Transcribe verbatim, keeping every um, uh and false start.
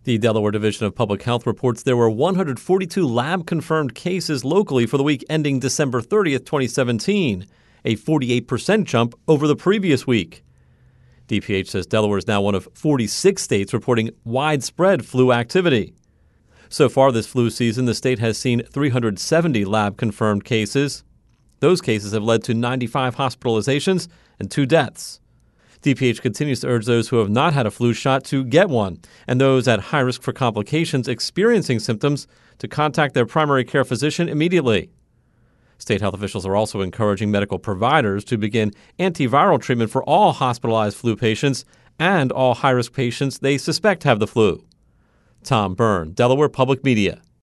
The Delaware Division of Public Health reports there were one hundred forty-two lab-confirmed cases locally for the week ending December thirtieth, twenty seventeen, a forty-eight percent jump over the previous week. D P H says Delaware is now one of forty-six states reporting widespread flu activity. So far this flu season, the state has seen three hundred seventy lab-confirmed cases. Those cases have led to ninety-five hospitalizations and two deaths. D P H continues to urge those who have not had a flu shot to get one, and those at high risk for complications experiencing symptoms to contact their primary care physician immediately. State health officials are also encouraging medical providers to begin antiviral treatment for all hospitalized flu patients and all high-risk patients they suspect have the flu. Tom Byrne, Delaware Public Media.